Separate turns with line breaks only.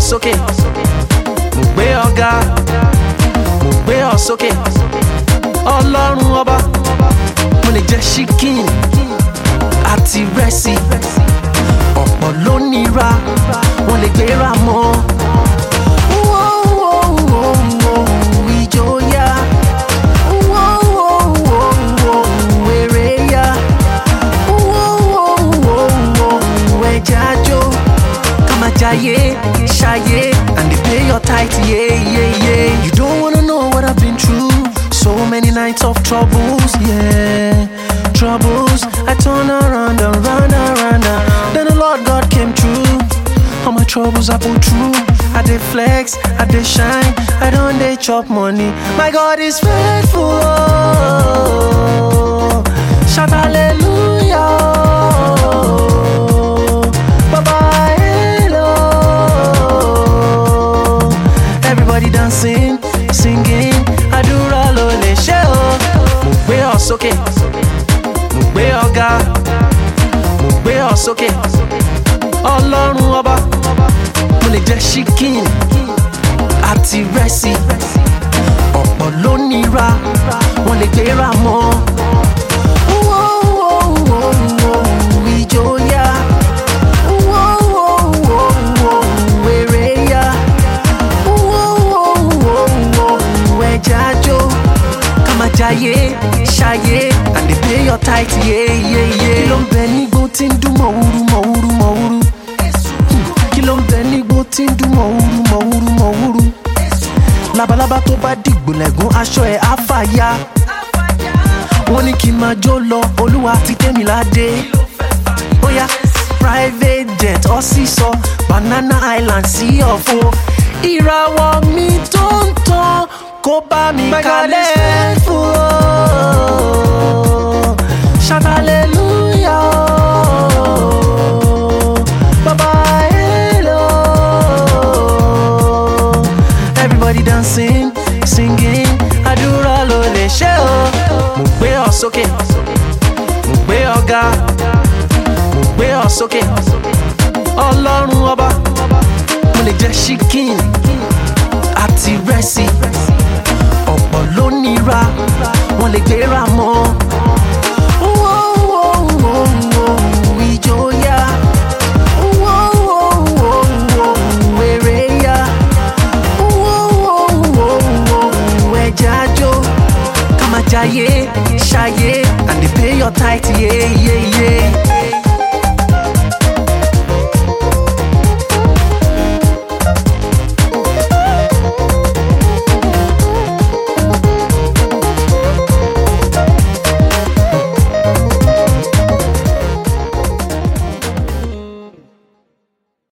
sókè, mo gbé ọ̀gá, mo gbé ọ sókè. Ọlọ́run ọba, mo lè jẹ chicken àti rẹ́sì. Ọ̀pọ̀ ló nira, wọ́n lè gbéra mọ́. Ìjòyà, èrè yá, ẹ̀jájó. Ká máa jayé, ṣayé, and they pay your tithe, yeah. You don't wanna know what I've been through. So many nights of troubles, yeah, troubles. I turn around and run. Then the Lord God came through. All my troubles I put through. I dey flex, I dey shine, I don't dey chop money. My God is faithful. Shout hallelujah. Baba hello. Everybody dancing, singing. Àdúrà ló lè ṣe o. Mo gbé ọ sókè, mo gbé ọ̀gá, mo gbé ọ sókè. Ọlọ́run ọba, mo lè jẹ chicken àti rẹ́sì. Ọ̀pọ̀ ló nira, wọ́n lè gbéra mọ́. Ìjòyà, èrè yá, ẹ̀jájó. Ká máa jayé, ṣayé, and they pay your tithe, yeah. Kí ló ń bẹ nígbó tí ń dún mọ̀wúrú? Kí ló ń bẹ nígbó tí ń dún mọ̀wúrú? Labalábá tó bá dìgbò lẹ́gùn aṣọ ẹ̀ á fàya. Wọ́n ní kí n máa jó lọ, Olúwa ti tẹ́ mi ládé. Bóyá private jet ọ sísọ, Banana Island sí ọ̀fọ̀. Ìràwọ̀ mi tó ń tàn kó bá mi kalẹ̀. Shout hallelujah. Baba hello. Everybody dancing, singing. Àdúrà ló lè ṣe o. Mo gbé ọ sókè, mo gbé ọ̀gá, mo gbé ọ sókè. Ọlọ́run ọba, mo lè jẹ chicken àti rẹ́sì. Ọ̀pọ̀ ló nira, wọ́n lè gbéra mọ́. Ìjòyà, èrè yá, ẹ̀jájó. Ká máa jayé, ṣayé, and they pay your tithe, yeah.